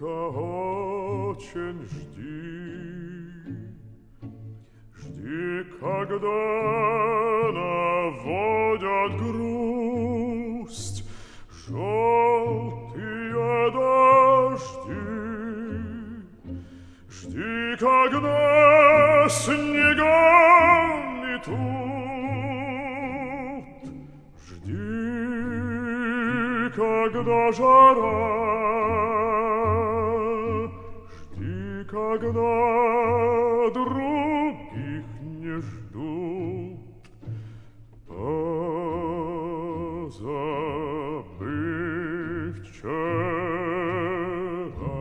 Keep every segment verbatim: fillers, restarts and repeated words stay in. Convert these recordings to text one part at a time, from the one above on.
очень жди, жди, когда наводят грусть желтые дожди, жди, когда снега метут, жди, когда жара, жди, когда других не ждут. Позабыв вчера,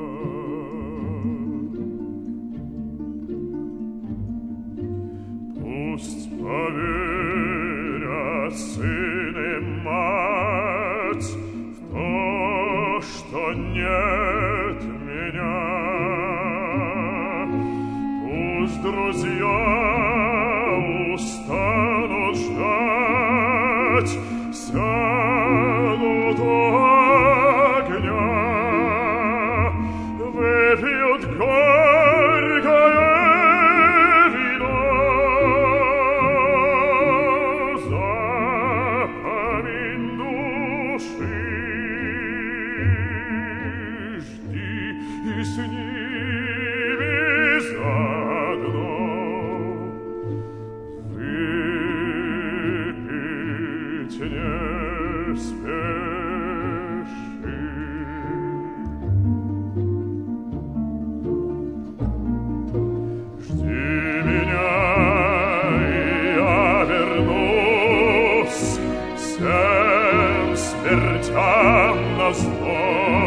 пусть поверят сын и мать в то, что нет меня. Пусть друзья устанут ждать, сядут у огня, выпьют горькое вино за камень души. Жди и с ними заодно выпить не спеши. Жди меня, и я вернусь всем смертям назло.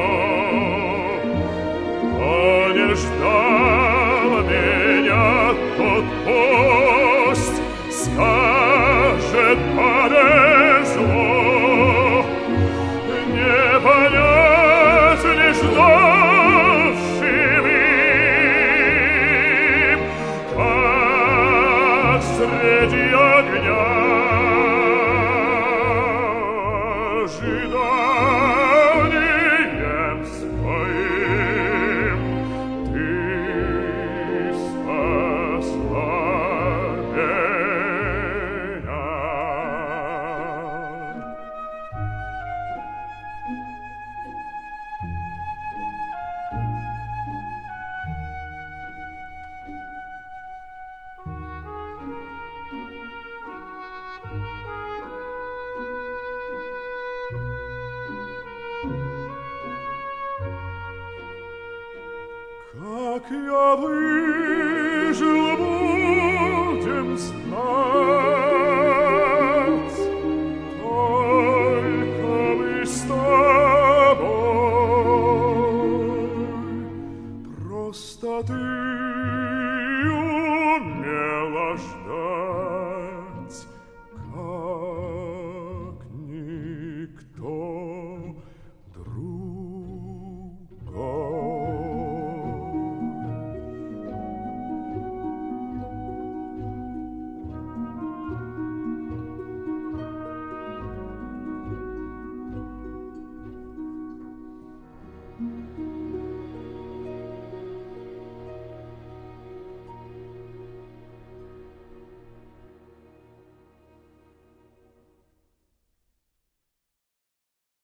Кто не ждал меня, тот пусть скажет повезло. Не понять не ждавшим им, как среди огня ожиданием своим ты спасла меня. Как я выжил, будем знать.